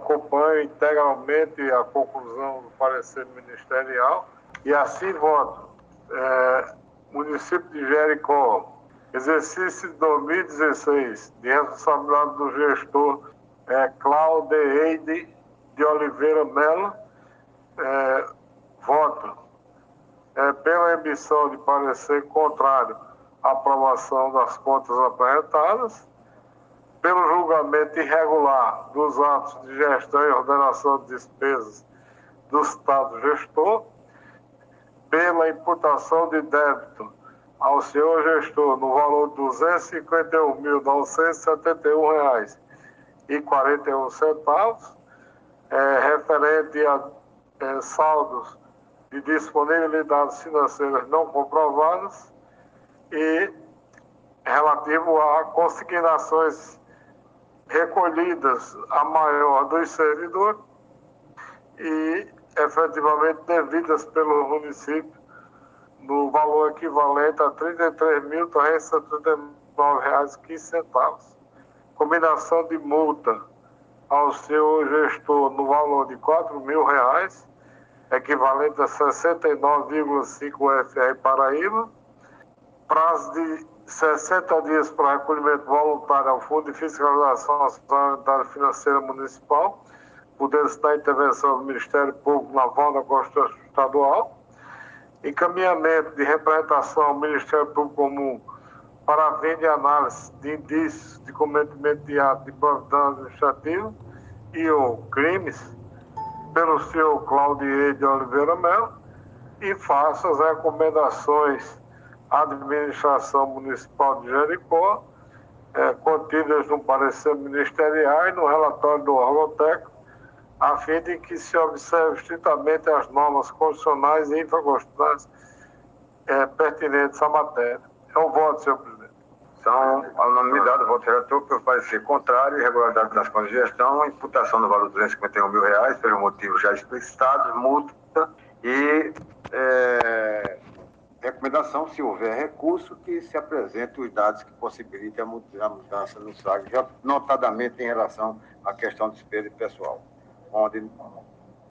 acompanho integralmente a conclusão do parecer ministerial e assim voto. Município de Jericó, exercício de 2016, de responsabilidade do gestor Claudeide de Oliveira Mello, voto pela emissão de parecer contrário à aprovação das contas apresentadas, pelo julgamento irregular dos atos de gestão e ordenação de despesas do Estado gestor, pela imputação de débito ao senhor gestor no valor de R$ 251.971,41, referente a saldos de disponibilidades financeiras não comprovadas e relativo a consignações recolhidas a maior dos servidores e efetivamente devidas pelo município no valor equivalente a R$ 33.379,15. Combinação de multa ao seu gestor no valor de R$ 4.000, equivalente a 69,5 FR Paraíba. Prazo de 60 dias para recolhimento voluntário ao Fundo de Fiscalização Orçamentária Financeira Municipal, podendo-se dar intervenção do Ministério Público na volta da Constituição Estadual. Encaminhamento de representação ao Ministério Público Comum para a venda e análise de indícios de cometimento de ato de providência administrativa e ou crimes pelo senhor Claudeide de Oliveira Mello e faço as recomendações à administração municipal de Jericó, contidas no parecer ministerial e no relatório do órgão técnico, a fim de que se observe estritamente as normas constitucionais e infraconstitucionais pertinentes à matéria. É um voto, senhor presidente. Então, a unanimidade do voto relator pelo parecer contrário, irregularidade das contas de gestão, imputação no valor de R$ 251.000, pelos motivos já explicitados, multa e recomendação, se houver recurso, que se apresente os dados que possibilitem a mudança no SAG, notadamente em relação à questão de despesa pessoal, onde